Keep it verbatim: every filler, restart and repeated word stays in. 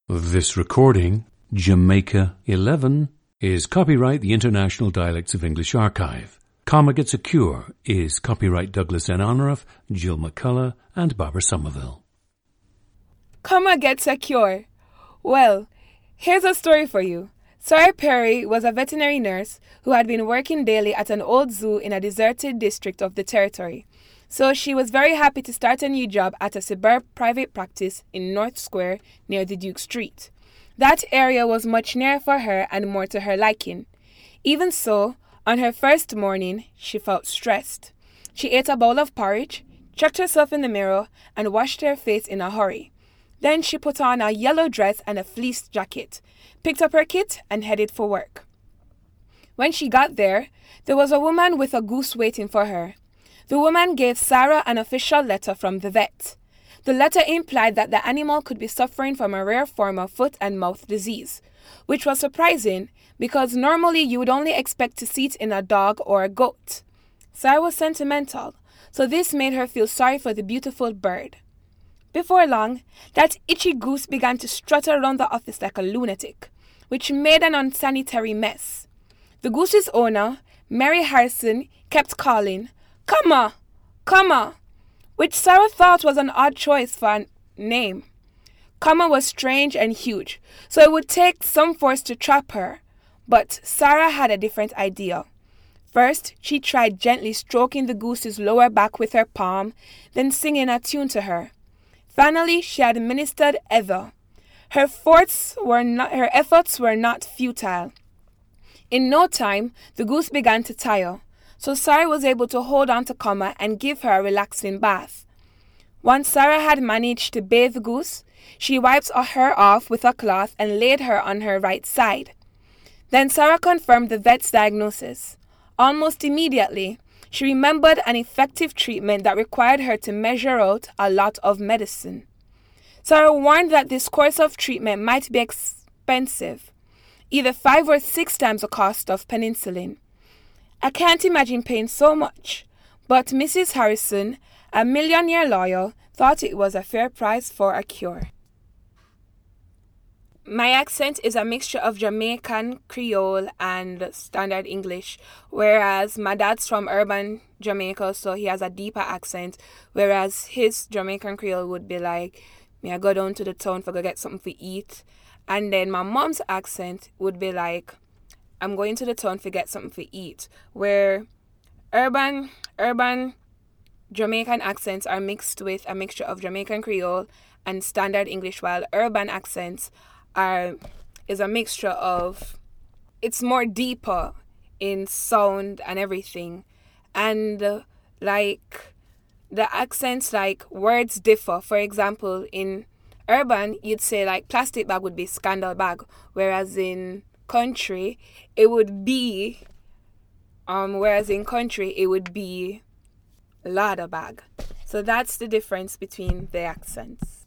This recording, Jamaica eleven, is copyright the International Dialects of English Archive. Comma Gets a Cure is copyright Douglas N. Honorath, Jill McCullough, and Barbara Somerville. Comma Gets a Cure. Well, here's a story for you. Sarah Perry was a veterinary nurse who had been working daily at an old zoo in a deserted district of the territory. So she was very happy to start a new job at a suburb private practice in North Square near the Duke Street. That area was much nearer for her and more to her liking. Even so, on her first morning, she felt stressed. She ate a bowl of porridge, checked herself in the mirror, and washed her face in a hurry. Then she put on a yellow dress and a fleece jacket, picked up her kit, and headed for work. When she got there, there was a woman with a goose waiting for her. The woman gave Sarah an official letter from the vet. The letter implied that the animal could be suffering from a rare form of foot and mouth disease, which was surprising because normally you would only expect to see it in a dog or a goat. Sarah was sentimental, so this made her feel sorry for the beautiful bird. Before long, that itchy goose began to strut around the office like a lunatic, which made an unsanitary mess. The goose's owner, Mary Harrison, kept calling, "Comma! Comma!" which Sarah thought was an odd choice for a name. Comma was strange and huge, so it would take some force to trap her. But Sarah had a different idea. First, she tried gently stroking the goose's lower back with her palm, then singing a tune to her. Finally, she administered ether. Her, efforts were not, her efforts were not futile. In no time, the goose began to tire, so Sarah was able to hold on to Comma and give her a relaxing bath. Once Sarah had managed to bathe the goose, she wiped her off with a cloth and laid her on her right side. Then Sarah confirmed the vet's diagnosis. Almost immediately, she remembered an effective treatment that required her to measure out a lot of medicine. Sarah warned that this course of treatment might be expensive, either five or six times the cost of penicillin. I can't imagine paying so much, but Missus Harrison, a millionaire lawyer, thought it was a fair price for a cure. My accent is a mixture of Jamaican Creole and Standard English, whereas my dad's from urban Jamaica, so he has a deeper accent, whereas his Jamaican Creole would be like, me I go down to the town for go get something to eat, and then my mom's accent would be like, I'm going to the town to get something to eat, where urban urban Jamaican accents are mixed with a mixture of Jamaican Creole and Standard English, while urban accents are is a mixture of, it's more deeper in sound and everything, and uh, like the accents, like words differ. For example, in urban you'd say like plastic bag would be scandal bag, whereas in country it would be um whereas in country it would be larder bag. So that's the difference between the accents.